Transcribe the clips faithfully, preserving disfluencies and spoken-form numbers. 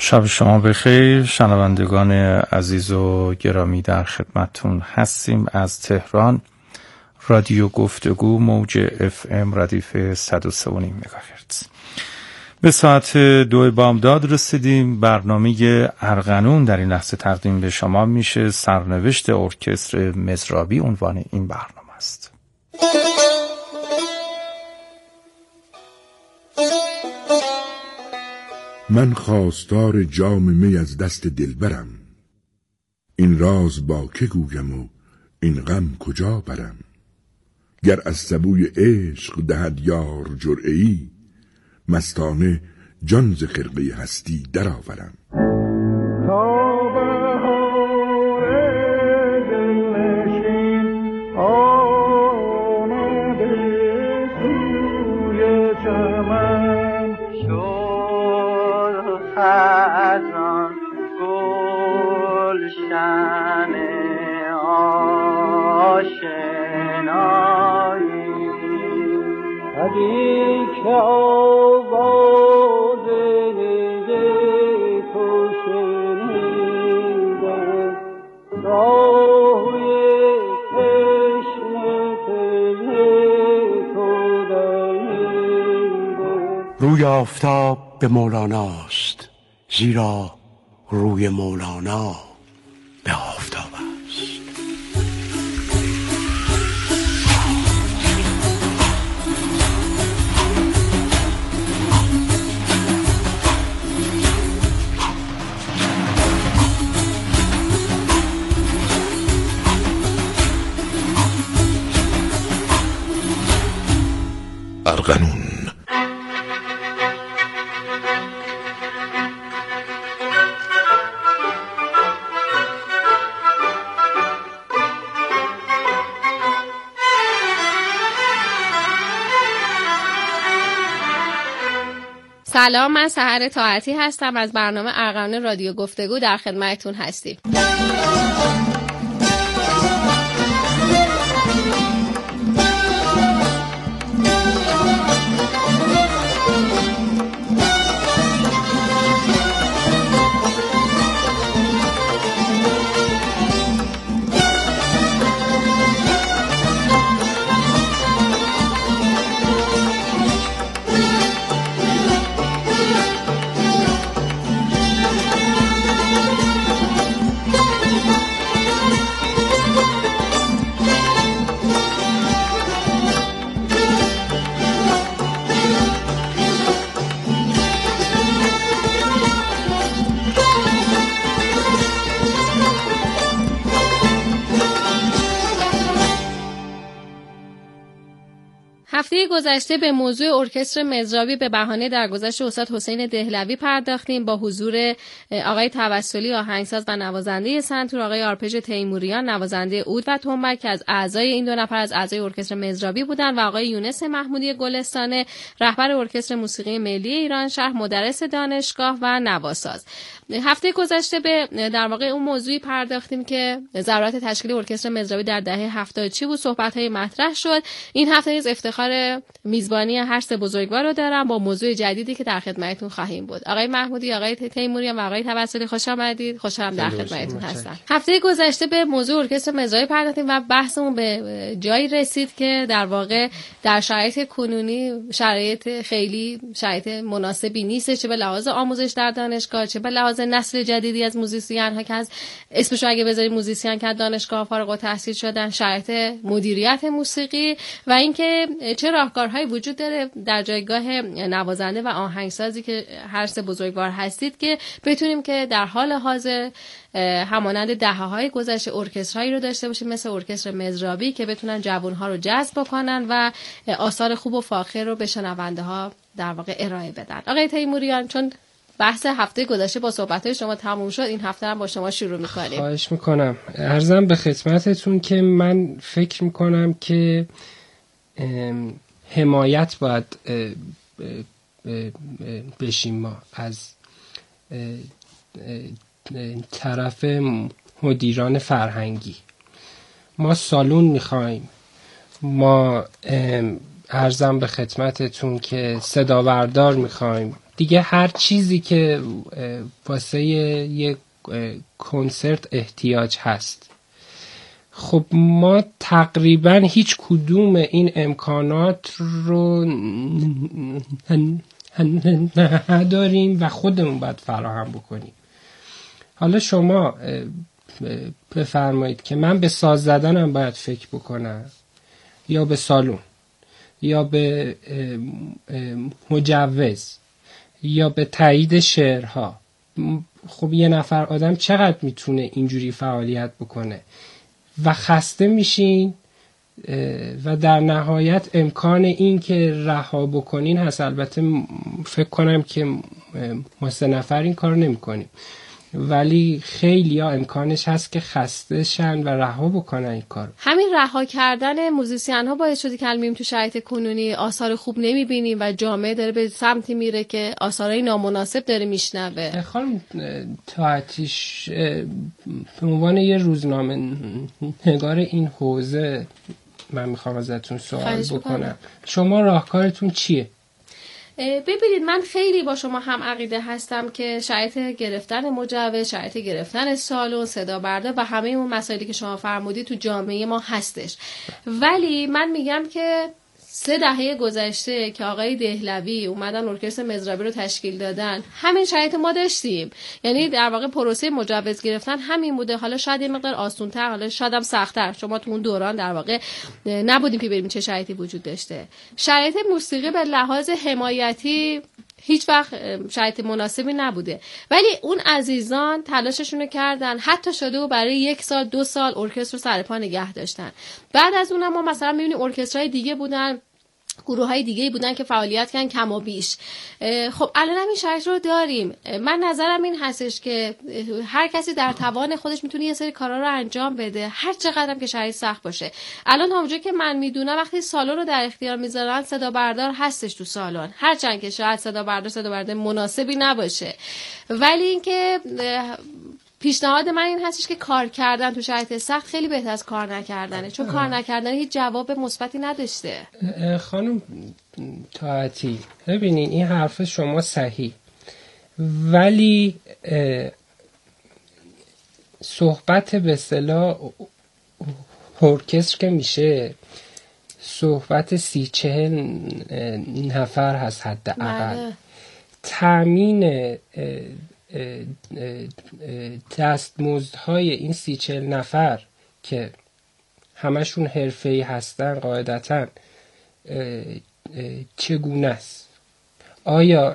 شب شما بخیر شنوندگان عزیز و گرامی، در خدمتتون هستیم از تهران. رادیو گفتگو موج اف ام ردیف صد و سه و نیم مگاهرتز. به ساعت دو بامداد رسیدیم. برنامه ارغنون در این لحظه تقدیم به شما میشه. سرنوشت ارکستر مزرابی عنوان این برنامه است. من خواستار جام می از دست دلبرم، این راز با که گویم و این غم کجا برم. گر از سبوی عشق دهد یار جرعه‌ای، مستانه جان ز خرقه هستی درآورم. خزان گلشن آشنایی، هدی که آواز تو شنیدم، راهی تشنه تو دیدم. روی آفتاب به مولاناست، زیرا روی مولانا به آفتاب است. ارغنون. سلام، من سحر طاعتی هستم. از برنامه ارغنون رادیو گفتگو در خدمتتون هستیم. هفته گذشته به موضوع ارکستر مزرابی به بهانه درگذشت استاد حسین دهلوی پرداختیم با حضور آقای توسلی آهنگساز و نوازنده سنتور، آقای آرپژ تیموریان نوازنده عود و تنبک که از اعضای این دو نفر از اعضای ارکستر مزرابی بودند و آقای یونس محمودی گلستانه رهبر ارکستر موسیقی ملی ایران شهر، مدرس دانشگاه و نواساز. هفته گذشته به در واقع اون موضوعی پرداختیم که ضرورت تشکیل ارکستر مزرابی در دهه هفتاد چی بود. صحبت‌های مطرح شد. این هفته از افتخار میزبانی هر سه بزرگوار رو دارم با موضوع جدیدی که در خدمتتون خواهیم بود. آقای محمودی، آقای تیموریان و آقای توسلی، خوش آمدید. خوشحالم در خدمتتون هستم. هفته گذشته به موضوع ارکستر مزرابی پرداختیم و بحثمون به جایی رسید که در واقع در شرایط کنونی شرایط خیلی شرایط مناسبی نیست، چه به لحاظ آموزش در دانشگاه، چه به لحاظ نسل جدیدی از موزیسین ها که از اسمشو اگه بذاریم موزیسین که از دانشگاه فارغ التحصیل شدن، شرایط مدیریت موسیقی و اینکه چه راهکارهایی وجود داره در جایگاه نوازنده و آهنگسازی که هر سه بزرگوار هستید که بتونیم که در حال حاضر همانند دهه‌های گذشته ارکسترهایی رو داشته باشیم مثل ارکستر مزرابی که بتونن جوان‌ها رو جذب کنن و آثار خوب و فاخر رو به شنونده‌ها در واقع ارائه بدن. آقای تیموریان، چون بحث هفته گذشته با صحبت‌های شما تموم شد، این هفته هم با شما شروع می‌کنیم. خواهش می‌کنم. عرضم به خدمتتون که من فکر می‌کنم که حمایت باید بشیم ما از طرف مدیران فرهنگی. ما سالون میخوایم، ما عرضم به خدمتتون که صدا بردار میخوایم دیگه، هر چیزی که واسه یک کنسرت احتیاج هست. خب ما تقریبا هیچ کدوم این امکانات رو نداریم و خودمون باید فراهم بکنیم. حالا شما بفرمایید که من به ساز زدنم باید فکر بکنم یا به سالون یا به مجوز یا به تایید شعرها. خب یه نفر آدم چقدر میتونه اینجوری فعالیت بکنه و خسته میشین و در نهایت امکان این که رها بکنین هست. البته فکر کنم که ما سه نفر این کار نمی کنیم، ولی خیلی ها امکانش هست که خسته شن و رها بکنن این کار. همین رها کردن موزیسین ها باعث شده که الان تو شرایط کنونی آثار خوب نمیبینیم و جامعه داره به سمتی میره که آثارای نامناسب داره میشنوه. خانم طاعتیش به عنوان یه روزنامه نگار این حوزه من میخوام ازتون سوال بکنم، شما راهکارتون چیه؟ ببینید من خیلی با شما هم عقیده هستم که شرایط گرفتن مجوز، شرایط گرفتن سالن، صدا بردار و همه اون مسائلی که شما فرمودید تو جامعه ما هستش، ولی من میگم که سه دهه گذشته که آقای دهلوی اومدن ارکستر مزرابی رو تشکیل دادن همین شرایط ما داشتیم. یعنی در واقع پروسه مجوز گرفتن همین بوده، حالا شاید یه مقدار آسان‌تر، حالا شاید هم سخت‌تر. شما تو اون دوران در واقع نبودیم که ببینیم چه شرایطی وجود داشته. شرایط موسیقی به لحاظ حمایتی هیچ وقت شرایط مناسبی نبوده، ولی اون عزیزان تلاششون رو کردن، حتی شده و برای یک سال دو سال ارکستر رو سر پا نگه داشتن. بعد از اونم ما مثلا می‌بینیم ارکسترهای دیگه بودن، گروه‌های دیگه‌ای بودن که فعالیت کردن کم و بیش. خب الان هم این شرایط رو داریم. من نظرم این هستش که هر کسی در توان خودش میتونه یه سری کارا رو انجام بده، هر چقدرم که شرایط سخت باشه. الان همونجوری که من میدونم وقتی سالن رو در اختیار میذارن صدا بردار هستش تو سالن، هرچند که شاید صدا بردار صدا بردار مناسبی نباشه، ولی اینکه پیشنهاد من این هستش که کار کردن تو شرایط سخت خیلی بهتر از کار نکردنه، چون کار نکردن هیچ جواب مثبتی نداشته. خانم طاعتی ببینین این حرف شما صحیح، ولی صحبت به اصطلاح ارکستر که میشه صحبت سی چهل نفر هست حداقل. تامین دستمزدهای این سی چهل نفر که همشون حرفه‌ای هستن قاعدتاً چگونه است؟ آیا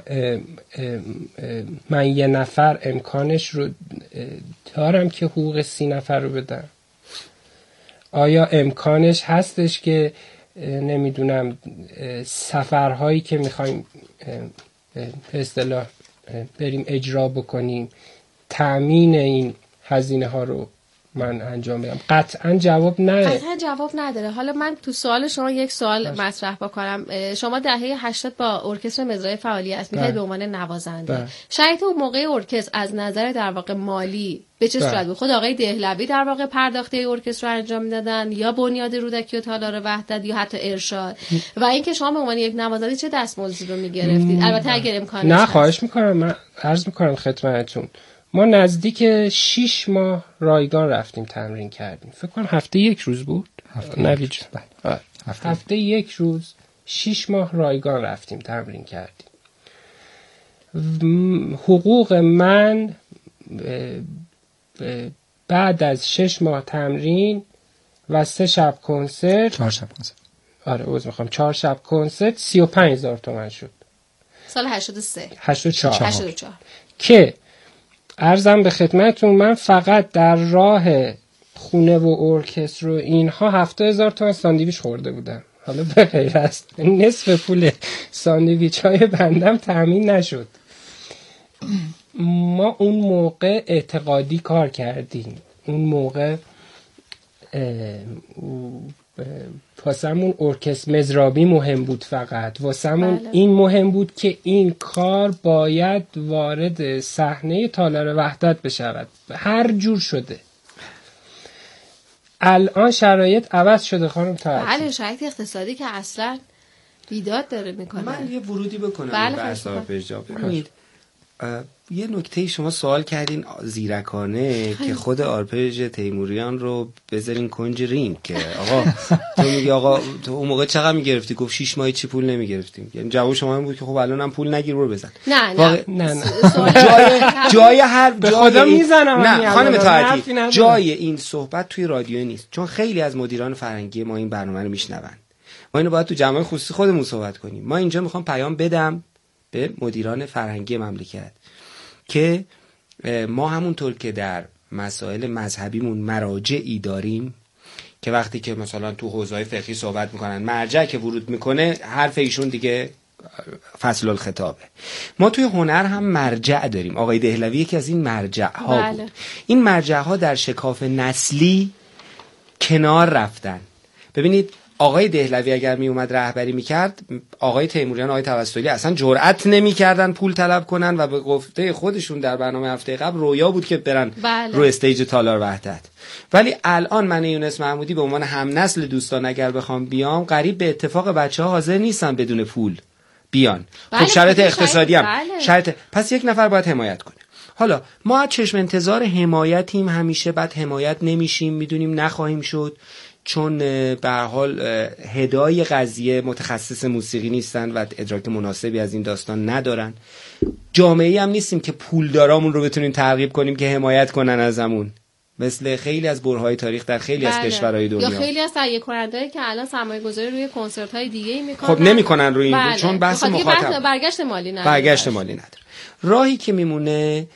من یه نفر امکانش رو دارم که حقوق سی نفر رو بدم؟ آیا امکانش هستش که نمیدونم سفرهایی که میخوایم به اصطلاح بریم اجرا بکنیم تأمین این هزینه ها رو من انجام بدم؟ قطعا جواب نه، قطعا جواب نداره. حالا من تو سوال شما یک سوال باش. مطرح بکنم. شما دهه هشتاد با ارکستر مزرعه فعالیت می‌کردید به عنوان نوازنده. شاید اون موقع ارکستر از نظر در واقع مالی به چه صورت بود؟ خود آقای دهلوی در واقع پرداخته ارکستر رو انجام میدادن یا بنیاد رودکی و تالار وحدت یا حتی ارشاد؟ و اینکه شما به عنوان یک نوازنده چه دستمزدی رو می‌گرفتید؟ البته اگر امکانش نه خواهش می‌کنم، من عرض می‌کنم خدمتتون ما نزدیک شش ماه رایگان رفتیم تمرین کردیم. فکر کنم هفته یک روز بود. هفته نوید یک. هفته, هفته یک روز شش ماه رایگان رفتیم تمرین کردیم. حقوق من بعد از شش ماه تمرین و سه شب کنسرت، چهار شب کنسرت، آره عذر میخوام چهار شب کنسرت سی و پنج هزار تومان شد. سال هشتاد و سه هشتاد و چهار هشتاد و چهار که عرضم به خدمتون من فقط در راه خونه و ارکستر و اینها هفتاد هزار تومان ساندویچ خورده بودم. حالا به غیر از نصف پول ساندویچ های بندم تامین نشد. ما اون موقع اعتقادی کار کردیم، اون موقع واسمون ارکستر مزرابی مهم بود، فقط واسمون بله. این مهم بود که این کار باید وارد صحنه تالار وحدت بشود، هر جور شده. الان شرایط عوض شده خانم طاعتی. بله شرایط اقتصادی که اصلا بیداد داره میکنه. من یه ورودی بکنم بله به آرپیج جا. ببینید یه نکته شما سوال کردین زیرکانه که خود آرپیج تیموریان رو بذارین کنج رینگ که آقا تو میگی آقا تو اون موقع چقدر میگرفتی؟ گفت شش ماهی چی پول نمیگرفتیم. یعنی جواب شما این بود که خب الانم پول نگیر برو بزن. نه نه واقع... نه نه جای جای هر به خدا میزنم. نه خانم طاهری جای این صحبت توی رادیو نیست، چون خیلی از مدیران فرهنگی ما این برنامه رو میشنون. ما اینو باید تو جمع خصوصی خودمون صحبت کنیم. ما اینجا میخوام پیام بدم به مدیران فرهنگی مملکت که ما همونطور که در مسائل مذهبیمون مراجعی داریم که وقتی که مثلا تو حوزه‌های فقهی صحبت میکنن مرجع که ورود میکنه حرف ایشون دیگه فصل الخطابه. ما توی هنر هم مرجع داریم. آقای دهلوی یکی از این مرجع ها بله. بود. این مرجع ها در شکاف نسلی کنار رفتن. ببینید آقای دهلوی اگر می اومد رهبری میکرد، آقای تیموریان، آقای توسلی اصلا جرئت نمیکردن پول طلب کنن و به گفته خودشون در برنامه هفته قبل رویا بود که برن بله. رو استیج تالار وحدت. ولی الان من یونس محمودی به عنوان هم نسل دوستان اگر بخوام بیام، قریب به اتفاق بچه‌ها حاضر نیستن بدون پول بیان. بله. خب شرایط اقتصادی هم بله. شرایط، پس یک نفر باید حمایت کنه. حالا ما از چشم انتظار حمایتیم همیشه، بعد حمایت نمیشیم، میدونیم نخواهیم شد، چون به هر حال هدای قضیه متخصص موسیقی نیستن و ادراک مناسبی از این داستان ندارن. جامعه‌ای هم نیستیم که پولدارامون رو بتونیم ترغیب کنیم که حمایت کنن ازمون، مثل خیلی از برهه‌های تاریخ در خیلی بله. از کشورهای دنیا. یا خیلی از تهیه کننده‌ای که الان سرمایه‌گذاری روی کنسرت‌های دیگه‌ای می‌کنن. خب نمی‌کنن روی این بله. چون بحث مخاطب برگشت مالی نداره. برگشت مالی نداره. راهی که میمونه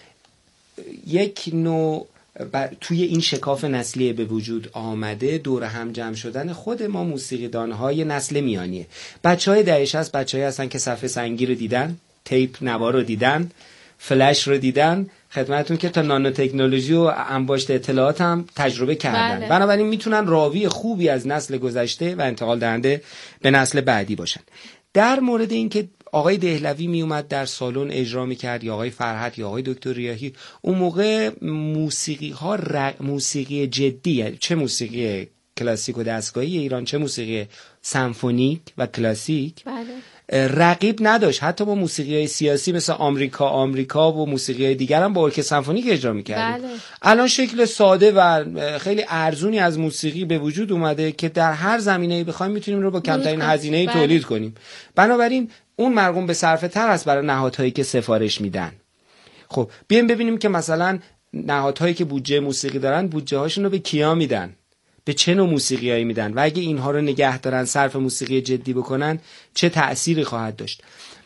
یک نوع توی این شکاف نسلی به وجود آمده دور هم جمع شدن خود ما موسیقیدان‌های نسل میانیه. بچه‌های دهه شصت بچه‌ای هستن که صفحه سنگی رو دیدن، تیپ نوار رو دیدن، فلش رو دیدن، خدمتتون که تا نانو تکنولوژی و انباشت اطلاعات هم تجربه کردن. بله. بنابراین میتونن راوی خوبی از نسل گذشته و انتقال دهنده به نسل بعدی باشن. در مورد این که آقای دهلوی می اومد در سالن اجرا میکرد یا آقای فرحت یا آقای دکتر ریاحی، اون موقع موسیقی ها ر... موسیقی جدی، چه موسیقی کلاسیک و دستگاهی ایران چه موسیقی سمفونیک و کلاسیک، بله. رقیب نداشت. حتی با موسیقی های سیاسی مثل آمریکا آمریکا و موسیقی های دیگر هم با ارکستر سمفونیک اجرا میکردیم. بله. الان شکل ساده و خیلی ارزونی از موسیقی به وجود اومده که در هر زمینه‌ای بخوایم میتونیم رو با کمترین هزینه بله. تولید کنیم. بنابراین اون مرقوم به صرفه تر است برای نهادهایی که سفارش میدن. خب بیایم ببینیم که مثلا نهادهایی که بودجه موسیقی دارن بودجه هاشون رو به کیا میدن، به چه نوع موسیقیایی میدن و اگه اینها رو نگه دارن صرف موسیقی جدی بکنن چه تأثیری خواهد داشت.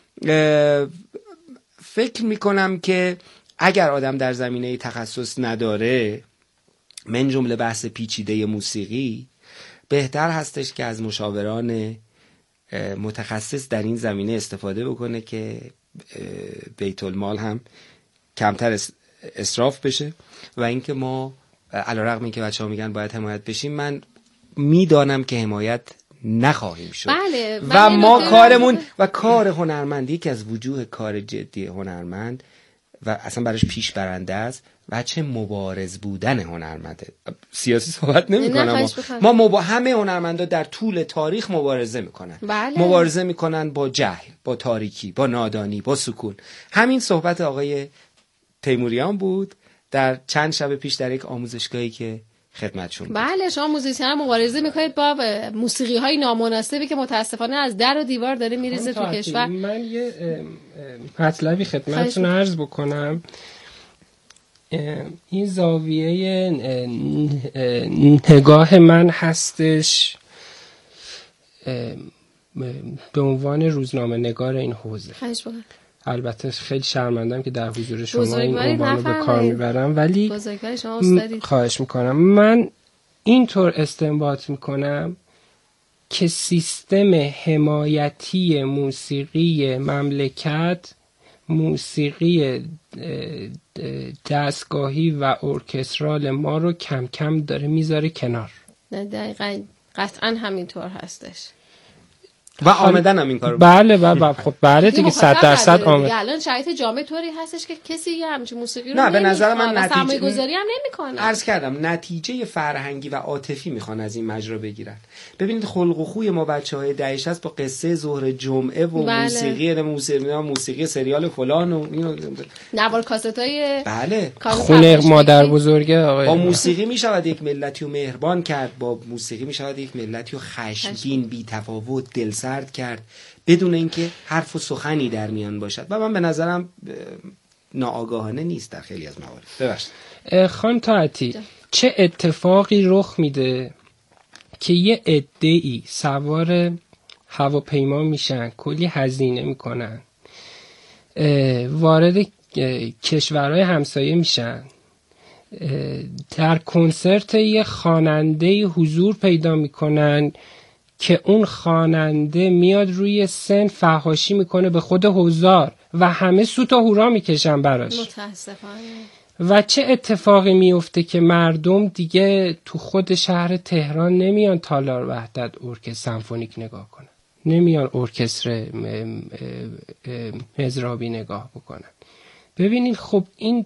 فکر میکنم که اگر آدم در زمینه تخصص نداره، من جمله بحث پیچیده موسیقی، بهتر هستش که از مشاوران متخصص در این زمینه استفاده بکنه که بیت المال هم کمتر اسراف بشه و اینکه ما علیرغم اینکه بچه‌ها میگن باید حمایت بشیم، من میدانم که حمایت نخواهیم شد. بله. و ما کارمون و کار هنرمندی که از وجوه کار جدی هنرمند و اصلا براش پیش برنده است و چه مبارز بودن هنرمنده. سیاسی صحبت نمی کنم، ما, ما مب... همه هنرمندا در طول تاریخ مبارزه میکنن. بله. مبارزه میکنن با جهل، با تاریکی، با نادانی، با سکون. همین صحبت آقای تیموریان بود در چند شب پیش در یک آموزشگاهی که خدمتشون بود. بله، شما موزیسین مبارزه میکنید با موسیقی های نامناسبی که متاسفانه از در و دیوار داره میریزه تو کشور. من یه مطلبی خدمتتون عرض بکنم. این زاویه نگاه من هستش به عنوان روزنامه نگار این حوزه. البته خیلی شرمندم که در حضور شما این عنوان رو به کار میبرم، ولی خواهش میکنم. من اینطور استنباط میکنم که سیستم حمایتی موسیقی مملکت، موسیقی دستگاهی و ارکسترال ما رو کم کم داره میذاره کنار. نه دقیقاً، قطعاً همینطور هستش. و آمدن هم این کارو بله بله خب بله دیگه صد درصد آمد. الان شرایط جامعه طوری هستش که کسی همچین موسیقی رو نه به نظر من نتیجه سرمایه‌گذاری هم نمی‌کنه. عرض کردم نتیجه فرهنگی و عاطفی میخوان از این مجرا بگیرن. ببینید خلق و خوی ما بچهای دهه شصت با قصه ظهر جمعه و بله. موسیقی موسیقی موسیقی سریال فلان و اینو نوار کاستای بله خونه مادر بزرگه آقای با موسیقی میشود یک ملتی رو مهربان کرد، با موسیقی میشود یک ملتی رو خشمگین، بی‌تفاوت، دلسرد کرد بدون اینکه حرف و سخنی در میان باشد و من به نظرم ناآگاهانه نیست در خیلی از موارد. ببخشید خانم طاعتی چه اتفاقی رخ میده که یه عده‌ای سوار هواپیما میشن، کلی هزینه میکنن، وارد کشورهای همسایه میشن، در کنسرت یه خواننده حضور پیدا میکنن که اون خواننده میاد روی سن فحاشی میکنه به خود حضار و همه سوت و هورا میکشن براش. متاسفانه. و چه اتفاقی میفته که مردم دیگه تو خود شهر تهران نمیان تالار وحدت ارکستر سمفونیک نگاه کنن، نمیان ارکستر مزرابی نگاه بکنن. ببینید خب این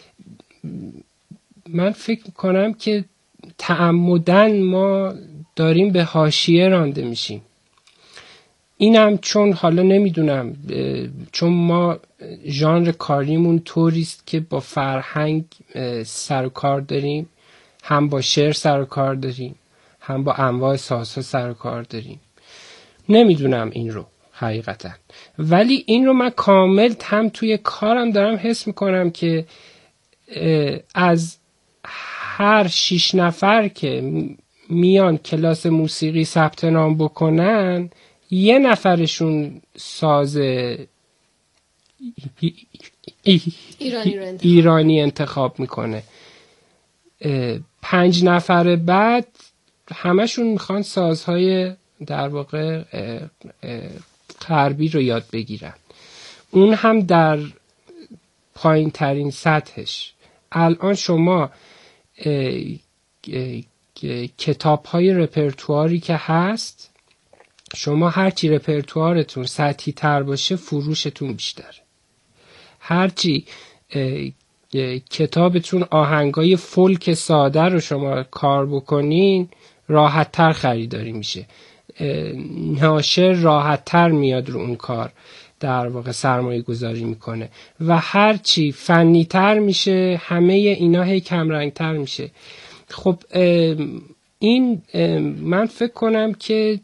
من فکر میکنم که تعمدن ما داریم به حاشیه رانده میشیم. اینم چون حالا نمیدونم چون ما ژانر کاریمون طوریست که با فرهنگ سر و کار داریم، هم با شعر سر و کار داریم، هم با انواع سازها سر و کار داریم. نمیدونم این رو حقیقتا، ولی این رو من کامل هم توی کارم دارم حس میکنم که از هر شیش نفر که میان کلاس موسیقی ثبت نام بکنن یه نفرشون ساز ایرانی, رو انتخاب. ایرانی انتخاب میکنه، پنج نفر بعد همشون میخوان سازهای در واقع غربی رو یاد بگیرن، اون هم در پایین ترین سطحش. الان شما کتاب های رپرتواری که هست، شما هرچی رپرتوارتون سطحی تر باشه فروشتون بیشتر، هرچی کتابتون آهنگای فولک ساده رو شما کار بکنین راحت تر خریداری میشه، ناشر راحت تر میاد رو اون کار در واقع سرمایه گذاری میکنه و هرچی فنی تر میشه همه اینا هی کم رنگ تر میشه. خب این من فکر کنم که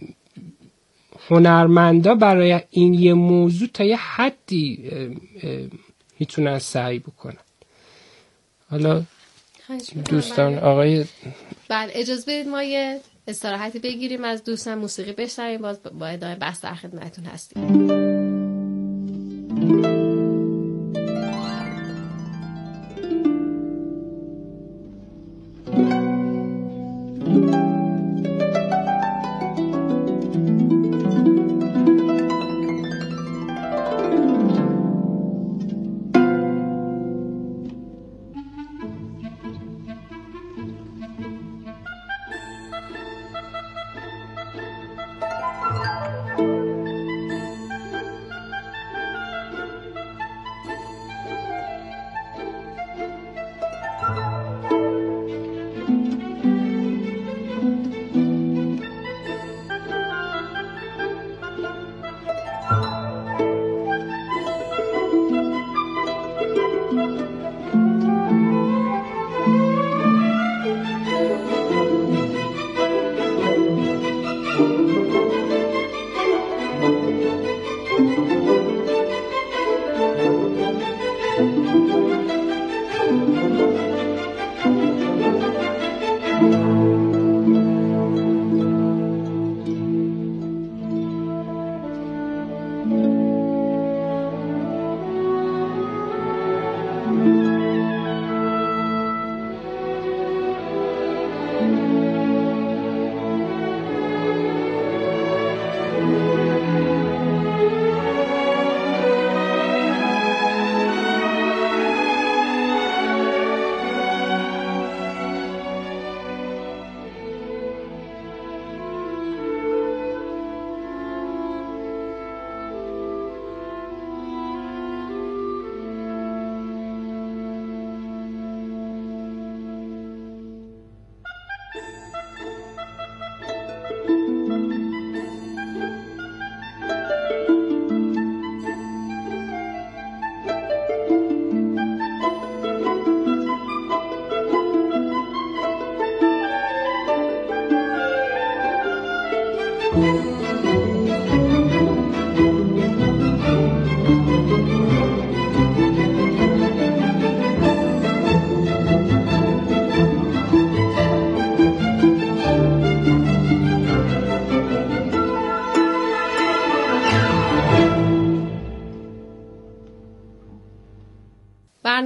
هنرمندا برای این یه موضوع تا یه حدی میتونن سعی بکنن. حالا دوستان آقای بله اجازه بدید ما یه استراحتی بگیریم از دوستان، موسیقی بشنویم، باز با ادامه بحث در خدمتتون هستیم.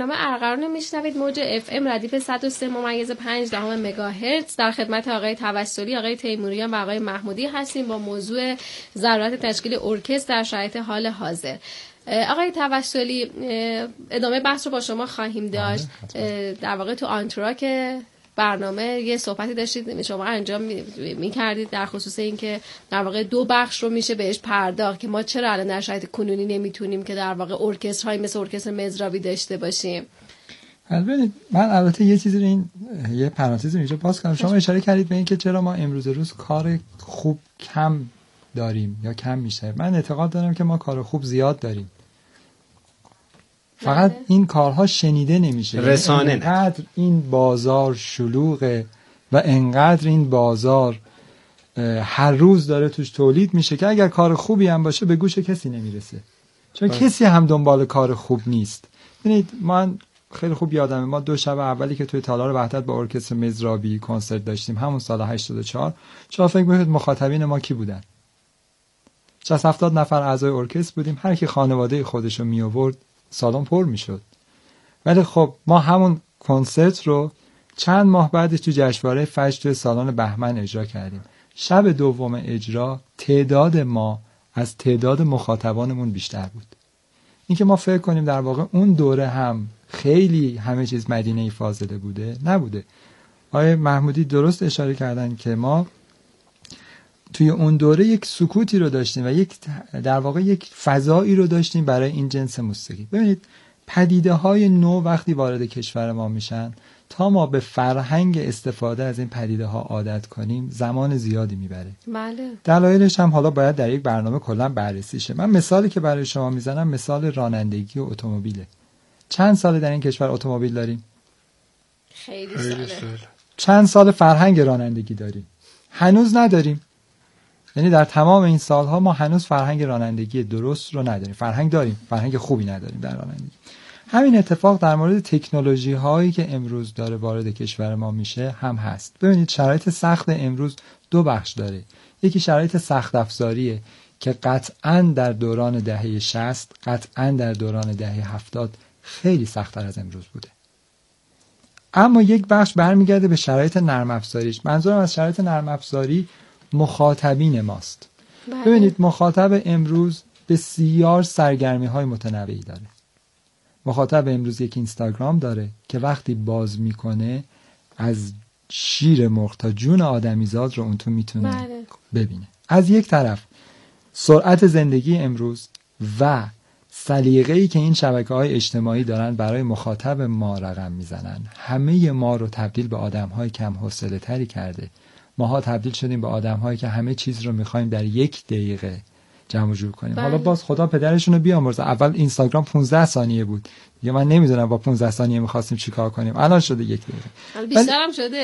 برنامه ارغوان میشنوید. موج اف ام ردیف صد و سه ممیز پنج دهم مگاهرتز. در خدمت آقای توسلی، آقای تیموریان و آقای محمودی هستیم با موضوع ضرورت تشکیل ارکستر در شرایط حال حاضر. آقای توسلی، ادامه بحث رو با شما خواهیم داشت. در واقع تو آنتراک برنامه یه صحبتی داشتید شما انجام می‌کردید در خصوص اینکه در واقع دو بخش رو میشه بهش پرداخت که ما چرا الان در شرایط کنونی نمیتونیم که در واقع ارکسترهای مثل ارکستر مزرابی داشته باشیم. البته من البته یه چیزی رو این یه پرانتز اینجا باز کنم. شما اشاره کردید به اینکه چرا ما امروز روز کار خوب کم داریم یا کم میشه. من اعتقاد دارم که ما کار خوب زیاد داریم، فقط این کارها شنیده نمیشه. رسانه انقدر این بازار شلوغه و انقدر این بازار هر روز داره توش تولید میشه که اگر کار خوبی هم باشه به گوش کسی نمیرسه، چون باید. کسی هم دنبال کار خوب نیست. ببینید من خیلی خوب یادمه ما دو شب اولی که توی تالار وحدت با ارکستر مزرابی کنسرت داشتیم همون سال هشتاد و چهار، شما فکر می‌کنید مخاطبین ما کی بودن؟ شصت هفتاد نفر اعضای ارکستر بودیم، هر کی خانواده خودش رو می آورد سالن پر میشد. ولی خب ما همون کنسرت رو چند ماه بعدش تو جشنواره فجر تو سالن بهمن اجرا کردیم. شب دوم اجرا تعداد ما از تعداد مخاطبانمون بیشتر بود. اینکه ما فکر کنیم در واقع اون دوره هم خیلی همه چیز مدینه فاضله بوده، نبوده. آقای محمودی درست اشاره کردن که ما توی اون دوره یک سکوتی رو داشتیم و یک در واقع یک فضایی رو داشتیم برای این جنس موسیقی. ببینید پدیده های نو وقتی وارد کشور ما میشن تا ما به فرهنگ استفاده از این پدیده ها عادت کنیم زمان زیادی میبره. بله. دلایلش هم حالا باید در یک برنامه کلا بررسی شه. من مثالی که برای شما میزنم مثال رانندگی و اتومبیله. چند سال در این کشور اتومبیل داریم؟ خیلی ساله. چند سال فرهنگ رانندگی داریم؟ هنوز نداریم. یعنی در تمام این سالها ما هنوز فرهنگ رانندگی درست رو نداریم. فرهنگ داریم، فرهنگ خوبی نداریم در رانندگی. همین اتفاق در مورد تکنولوژی هایی که امروز داره وارد کشور ما میشه هم هست. ببینید شرایط سخت امروز دو بخش داره. یکی شرایط سخت افزاریه که قطعاً در دوران دهه شصت، قطعاً در دوران دهه هفتاد خیلی سخت‌تر از امروز بوده. اما یک بخش برمیگرده به شرایط نرم افزاریش. منظورم از شرایط نرم افزاری مخاطبین ماست. بله. ببینید مخاطب امروز بسیار سرگرمی های متنوعی داره. مخاطب امروز یک اینستاگرام داره که وقتی باز میکنه از شیر مرغ تا جون آدمیزاد رو اون تو میتونه بله. ببینه. از یک طرف سرعت زندگی امروز و سلیقه‌ای که این شبکه‌های اجتماعی دارن برای مخاطب ما رقم میزنن، همه ما رو تبدیل به آدم‌های کم حوصله تری کرده. ماها تبدیل شدیم به آدم‌هایی که همه چیز رو می‌خوایم در یک دقیقه جمع جور کنیم. بله. حالا باز خدا پدرشون رو بیامرزه، اول اینستاگرام پانزده ثانیه بود. دیگه من نمیدونم با پانزده ثانیه می‌خواستیم چیکار کنیم. الان شده یک دقیقه. بیشتر هم شده.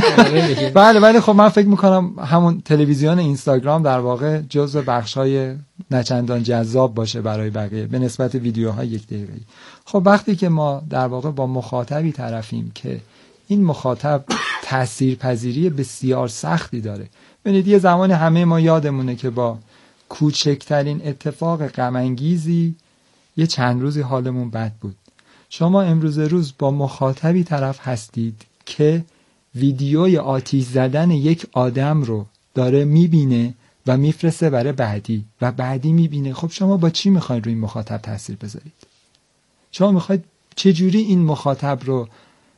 بله ولی خب من فکر می‌کنم همون تلویزیون اینستاگرام در واقع جزو بخش‌های نچندان جذاب باشه برای بقیه به نسبت ویدیوهای یک دقیقه‌ای. خب وقتی که ما در واقع با مخاطبی طرفیم که این مخاطب تاثیرپذیری بسیار سختی داره. ببینید یه زمان همه ما یادمونه که با کوچکترین اتفاق غم انگیزی یه چند روزی حالمون بد بود. شما امروز روز با مخاطبی طرف هستید که ویدیوی آتش زدن یک آدم رو داره میبینه و میفرسته برای بعدی و بعدی میبینه. خب شما با چی میخواید روی این مخاطب تاثیر بذارید؟ شما میخواید چجوری این مخاطب رو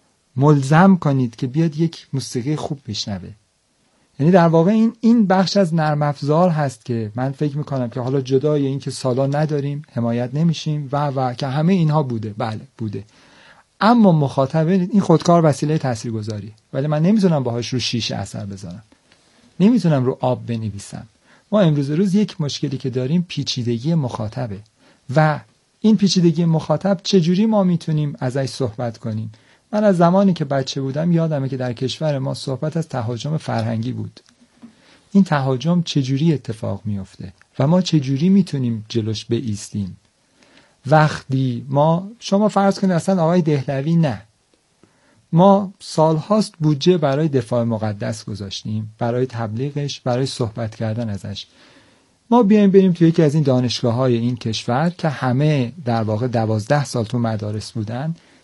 ملزم کنید که بیاد یک موسیقی خوب بشنوه؟ یعنی در واقع این این بخش از نرم افزار هست که من فکر میکنم که حالا جدای این که سالا نداریم، حمایت نمیشیم و و که همه اینها بوده، بله بوده، اما مخاطب این خودکار وسیله تاثیرگذاری، ولی من نمیتونم باهاش رو شیشه اثر بذارم، نمیتونم رو آب بنویسم. ما امروز روز یک مشکلی که داریم پیچیدگی مخاطبه و این پیچیدگی مخاطب چجوری ما میتونیم ازش صحبت کنیم؟ من از زمانی که بچه بودم یادمه که در کشور ما صحبت از تهاجم فرهنگی بود. این تهاجم چجوری اتفاق میفته و ما چجوری میتونیم جلوش بایستیم؟ وقتی ما شما فرض کنید اصلا آقای دهلوی نه، ما سالهاست بودجه برای دفاع مقدس گذاشتیم، برای تبلیغش، برای صحبت کردن ازش. ما بیایم بریم توی یکی از این دانشگاه‌های این کشور که همه در واقع دوازده سال تو مدارس بودن،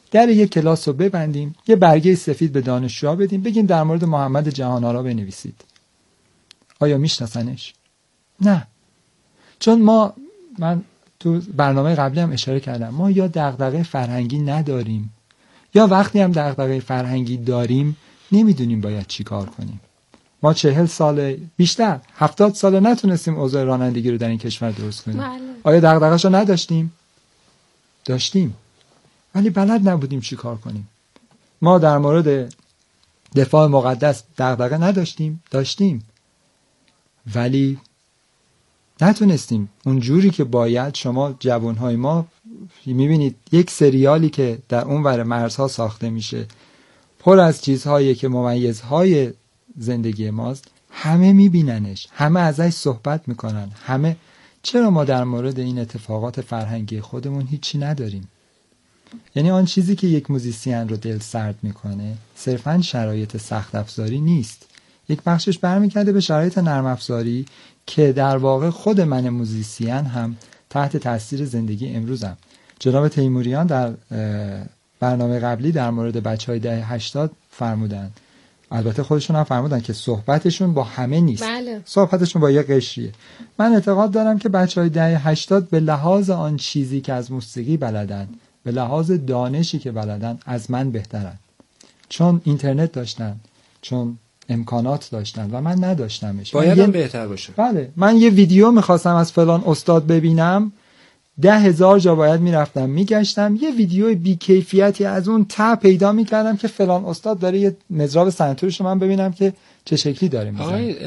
در یک کلاس رو ببندیم، یه برگه سفید به دانشجوها بدیم، بگیم در مورد محمد جهان‌آرا بنویسید. آیا میشناسنش؟ نه. چون ما، من تو برنامه قبلی هم اشاره کردم، ما یا دغدغه فرهنگی نداریم یا وقتی هم دغدغه فرهنگی داریم نمیدونیم باید چی کار کنیم. ما چهل سال بیشتر هفتاد سال نتونستیم اوضاع رانندگی رو در این کشور درست کنیم. بله. آیا دغدغه‌شو نداشتیم؟ داشتیم، ولی بلد نبودیم چی کار کنیم. ما در مورد دفاع مقدس دغدغه نداشتیم؟ داشتیم، ولی نتونستیم اون جوری که باید. شما جوانهای ما میبینید یک سریالی که در اون ور مرزها ساخته میشه پر از چیزهایی که ممیزهای زندگی ماست، همه میبیننش، همه ازش صحبت میکنن، همه. چرا ما در مورد این اتفاقات فرهنگی خودمون هیچی نداریم؟ یعنی آن چیزی که یک موزیسین رو دل سرد میکنه صرفاً شرایط سخت افزاری نیست، یک بخشش برمیگرده به شرایط نرم افزاری که در واقع خود من موزیسین هم تحت تاثیر زندگی امروزم. جناب تیموریان در برنامه قبلی در مورد بچهای دهه هشتاد فرمودن، البته خودشون هم فرمودن که صحبتشون با همه نیست. بله. صحبتشون با یه قشریه. من اعتقاد دارم که بچهای دهه هشتاد به لحاظ آن چیزی که از موسیقی بلدن، به لحاظ دانشی که بلدن، از من بهترن، چون اینترنت داشتن، چون امکانات داشتن و من نداشتمش. باید یه... هم بهتر باشه. بله، من یه ویدیو میخواستم از فلان استاد ببینم، ده هزار جا باید میرفتم میگشتم، یه ویدیو بیکیفیتی از اون ته پیدا میکردم که فلان استاد داره یه مضراب سنتورش رو من ببینم که چه شکلی داره میزنه. آقای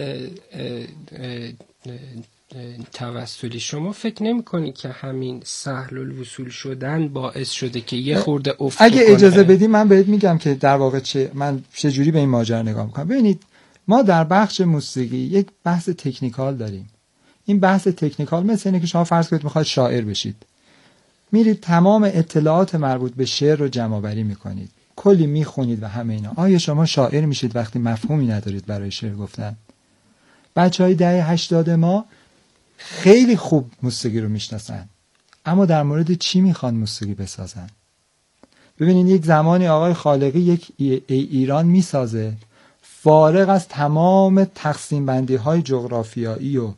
توسلی، شما فکر نمی کنی که همین سهل الوصول شدن باعث شده که یه خورده افت اگه کنه؟ اجازه بدی من بهت میگم که در واقع چه من چه جوری به این ماجرا نگاه میکنم. ببینید، ما در بخش موسیقی یک بحث تکنیکال داریم. این بحث تکنیکال مثل اینه که شما فرض کنید میخواید شاعر بشید، میرید تمام اطلاعات مربوط به شعر رو جمع آوری میکنید، کلی میخونید و همه اینا. آیا شما شاعر میشید وقتی مفهومی ندارید برای شعر گفتن؟ بچهای دهه هشتاد ما خیلی خوب موسیقی رو میشناسن، اما در مورد چی میخوان موسیقی بسازن؟ ببینید، یک زمانی آقای خالقی یک ای ایران میسازه فارغ از تمام تقسیم بندی های جغرافیایی و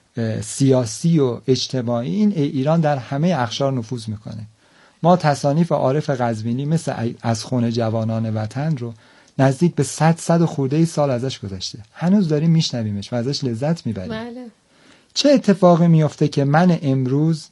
سیاسی و اجتماعی. این ای ایران در همه اقشار نفوذ میکنه. ما تصانیف عارف قزوینی مثل از خون جوانان وطن رو نزدیک به صد صد خورده سال ازش گذشته، هنوز داریم میشنویمش و ازش لذت میبریم. بله. چه اتفاقی میفته که من امروز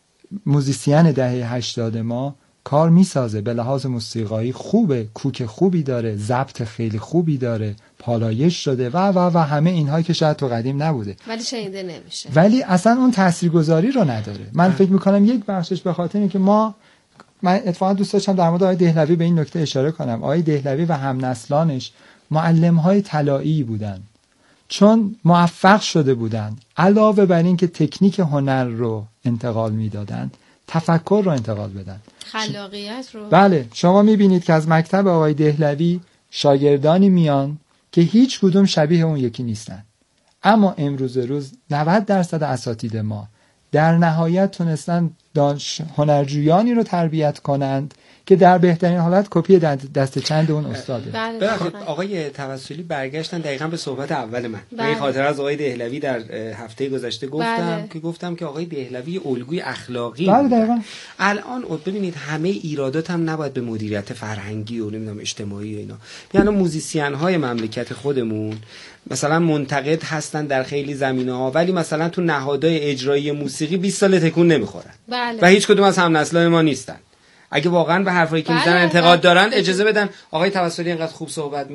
موزیسین دهه هشتاد ما کار میسازه، به لحاظ موسیقایی خوبه، کوک خوبی داره، ضبط خیلی خوبی داره، پالایش شده و و و همه اینهایی که شاید تو قدیم نبوده، ولی شنیده نمیشه، ولی اصلا اون تاثیرگذاری رو نداره. من فکر میکنم یک بخشش به خاطر اینه که ما، من اتفاقا دوست داشتم در مورد آقای دهلوی به این نکته اشاره کنم. آقای دهلوی و هم نسلانش معلم‌های طلایی بودن، چون موفق شده بودن علاوه بر این که تکنیک هنر رو انتقال میدادن، تفکر رو انتقال بدن، خلاقیت رو. بله، شما میبینید که از مکتب آقای دهلوی شاگردانی میان که هیچ کدوم شبیه اون یکی نیستن، اما امروز روز نود درصد اساتید ما در نهایت تونستن دانش هنرجویانی رو تربیت کنند که در بهترین حالت کپی دست چند اون استاده. بله. ببخشید آقای توسلی برگشتن دقیقاً به صحبت اول من. بله. من خاطر از آقای دهلوی در هفته گذشته گفتم بله. که گفتم که آقای دهلوی الگوی اخلاقی بله بودن. دقیقاً. الان ببینید همه ایرادات هم نباید به مدیریت فرهنگی و نمیدونم اجتماعی و اینا. یعنی موزیسین های مملکت خودمون مثلا منتقد هستن در خیلی زمینه‌ها، ولی مثلا تو نهادهای اجرایی موسیقی بیست سال تکون نمیخورن. بله. و هیچ کدوم از هم نسلان ما نیستن. اگه واقعا به حرفایی که میزنن بله. انتقاد دارن اجازه بدن. آقای توسلی اینقدر خوب صحبت